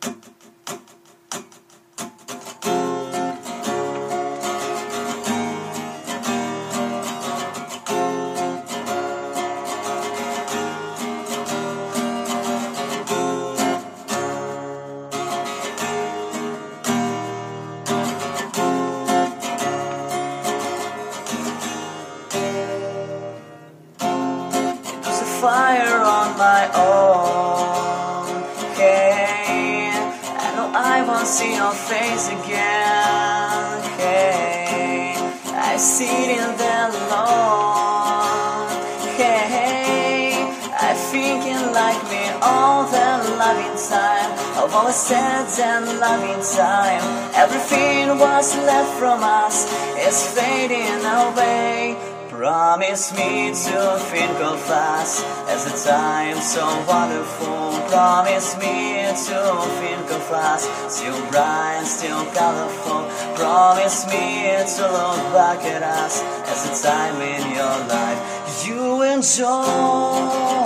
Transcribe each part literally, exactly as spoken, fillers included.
Fire on my own. Hey, I know I won't see your face again. Hey, I sit in there alone. Hey, I thinking like me all the loving time. Of all the sad and loving time, everything was left from us is fading away. Promise me to think of us as a time so wonderful. Promise me to think of us still bright, still colorful. Promise me to look back at us as a time in your life you enjoy.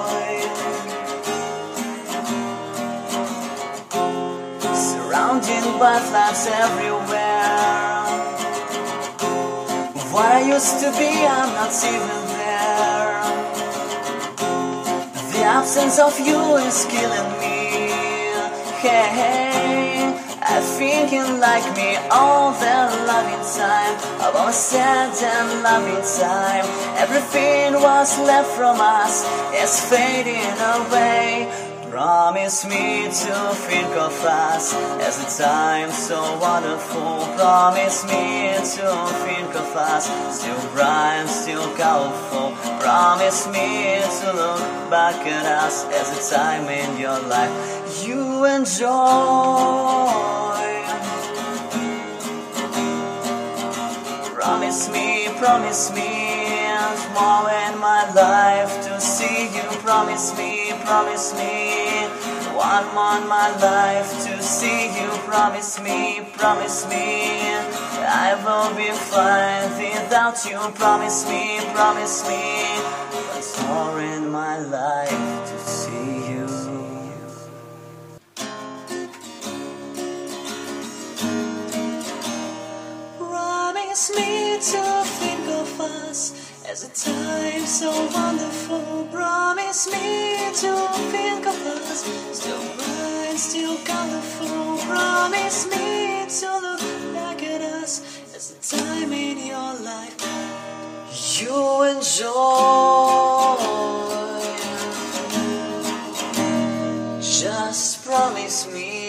Surrounded by flowers everywhere. What I used to be, I'm not even there. The absence of you is killing me. Hey, hey, I'm thinking like me all the loving time. About sad and loving time. Everything was left from us is fading away. Promise me to think of us as a time so wonderful. Promise me to think of us still bright, still colorful. Promise me to look back at us as a time in your life you enjoy. Promise me, promise me more in my life to see you. Promise me, promise me one more in my life to see you. Promise me, promise me I will be fine without you. Promise me, promise me once more in my life to see you. Promise me to think of us as a time so wonderful. Promise me to think of us still bright, still colorful. Promise me to look back at us as a time in your life you enjoy. Just promise me.